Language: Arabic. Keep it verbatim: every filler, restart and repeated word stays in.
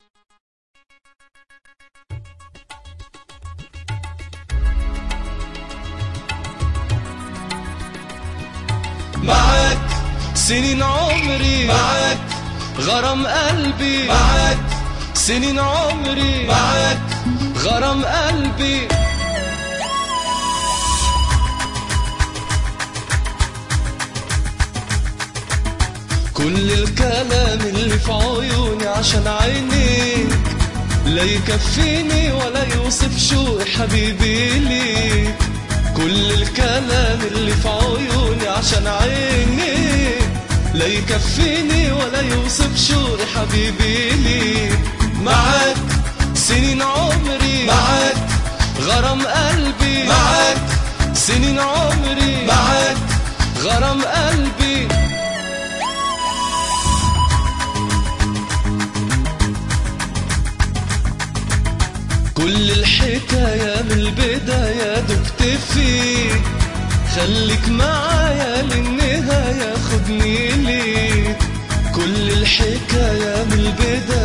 معاك سنين عمري، معاك غرام قلبي، معاك سنين عمري، معاك غرام قلبي. كل الكلام اللي في عيوني عشان عينيك لا يكفيني ولا يوصف شوق حبيبي ليك. كل الكلام اللي في عيوني عشان عينيك لا يكفيني ولا يوصف شوق حبيبي ليك. معاك سنين عمري، معاك غرام قلبي، معاك سنين عمري، معاك غرام قلبي. كل الحكاية من البداية دبت فيك، خليك معايا للنهاية خدني ليك. كل الحكاية من البداية